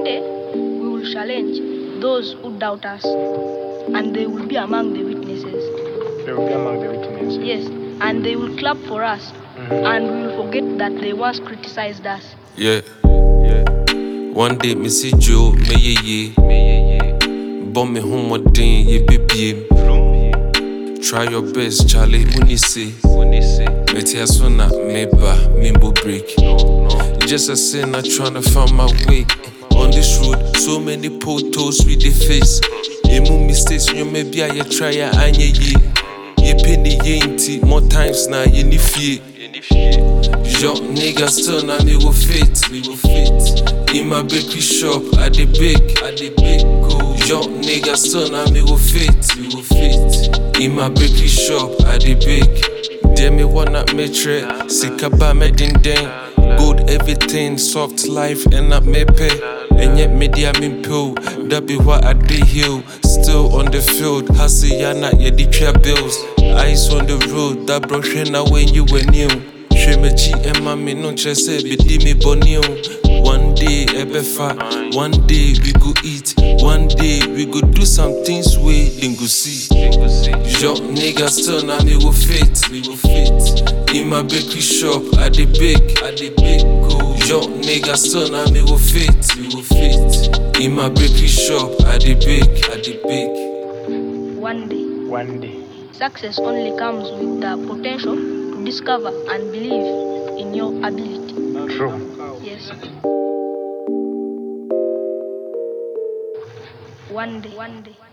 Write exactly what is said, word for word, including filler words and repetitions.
day we will challenge those who doubt us, and they will be among the witnesses. They will be among the witnesses. Yes, and they will clap for us, Mhm. and we will forget that they once criticized us. Yeah, yeah. One day, me see Joe, me ye ye. Bomb me home one day, ye baby. Try your best, Charlie, when you say. Me tia sona, me ba, me bo break. Just a sinner tryna find my way. On this road, so many potholes with the face. Emu mistakes, you may be a try a anye ye. Ye penny ye inti, more times now ye ni fear. Young niggas still now me will fit, we will fit. In my bakery shop, I the bake, I the bake go. Young niggas still now me will fit, we will fit. In my bakery shop, I the bake. Dem me wanna metre, sikaba me din den. Good everything, soft life and up me pay. And yet media min pill, that be what I did heal. Still on the field, hustle ya not ye the bills. Eyes on the road, that bro now when you were new. Sheme G and mommy no just say be di me bonio. One day ebefa, one day we go eat, one day we go do some things we then go see. Young niggas still now me will fit, we will fit. In my bakery shop, I the bake, I the bake go. Young niggas still now me will fit, we will fit. In my bakery shop, I the bake, I the bake. One day, One day. success only comes with the potential to discover and believe in your ability. True. Yes. One day, one day.